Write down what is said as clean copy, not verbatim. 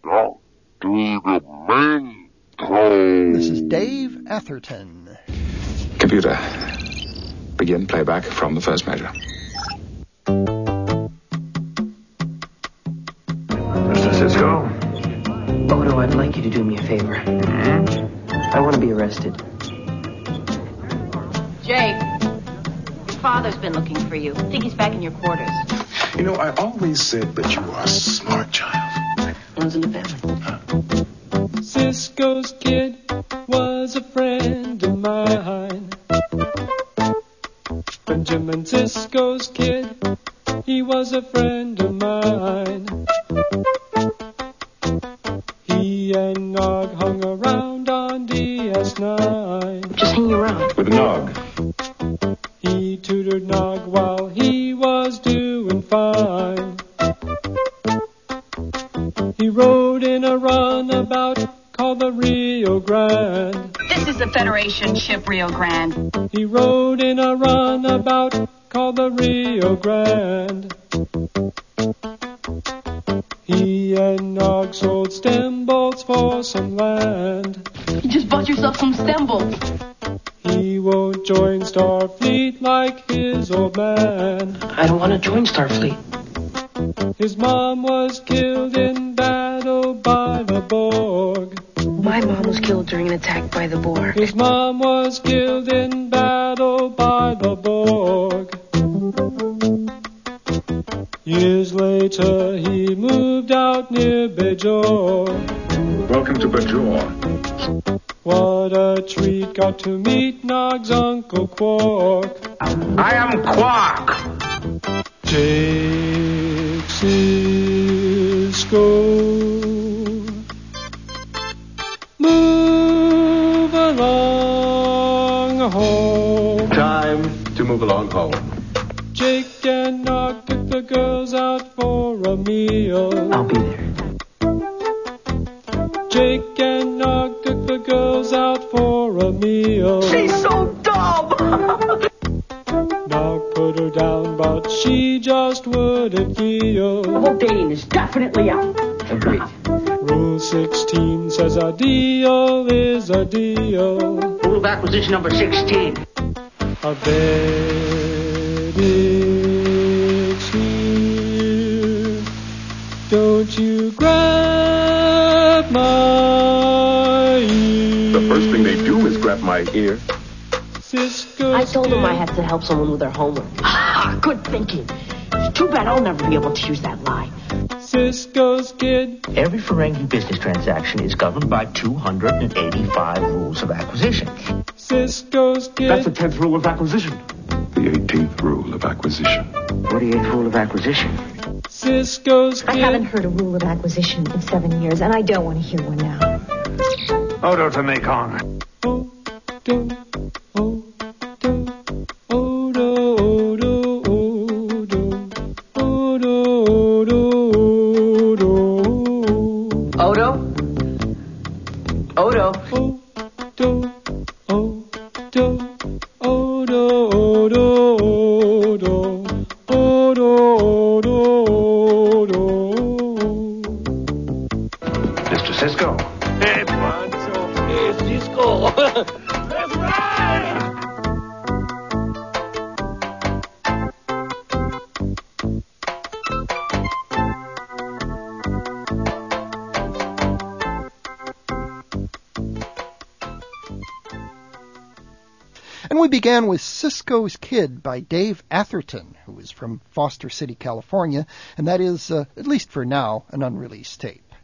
Talk to the mentor. This is Dave Atherton. Computer, begin playback from the first measure. Mr. Cisco? Odo, I'd like you to do me a favor. I want to be arrested. Jake, your father's been looking for you. I think he's back in your quarters. You know, I always said that you are a smart child. Runs in the family. Cisco's kid was a friend of mine. Benjamin Cisco's kid, he was a friend of mine. He and Nog hung around on DS9. Just hanging around. With Nog. He tutored Nog while he was doing fine. He rode in a runabout called the Rio Grande. This is the Federation ship Rio Grande. He rode in a runabout called the Rio Grande. He and Nog sold stem bolts for some land. You just bought yourself some stem bolts. He won't join Starfleet like his old man. I don't want to join Starfleet. His mom was killed in battle by the Borg. My mom was killed during an attack by the Borg. His mom was killed in battle by the Borg. Years later, he moved out near Bajor. Welcome to Bajor. What a treat, got to meet Nog's Uncle Quark. I am Quark. Jake Cisco. Move along home. Time to move along home. Jake and Nog took the girls out for a meal. I'll be there. Jake and Nog took the girls out for a meal. She's so dumb! Nog put her down, but she just wouldn't yield. The whole dating is definitely out. Agreed. Rule 16 says a deal is a deal. Rule of acquisition number 16. A bed is here. Don't you grab my ear. The first thing they do is grab my ear. Cisco's I told him kid. I had to help someone with their homework. Ah, good thinking. It's too bad I'll never be able to use that lie. Cisco's kid. Every Ferengi business transaction is governed by 285 rules of acquisition. Cisco's kid. That's the 10th rule of acquisition. The 18th rule of acquisition. 48th rule of acquisition. Cisco's I kid. haven't heard a rule of acquisition in 7 years, and I don't want to hear one now. Odo to Mekong. Oh, do, oh, do, oh, do, oh, do, oh, do, oh, do, oh, do, Odo? Odo? oh, do, oh, do, oh, do, oh, do, oh, do, oh, do, oh, do. Mr. Cisco. Hey, Pancho. Hey, Cisco. Let's ride! And we began with Cisco's Kid by Dave Atherton, who is from Foster City, California, and that is, at least for now, an unreleased tape.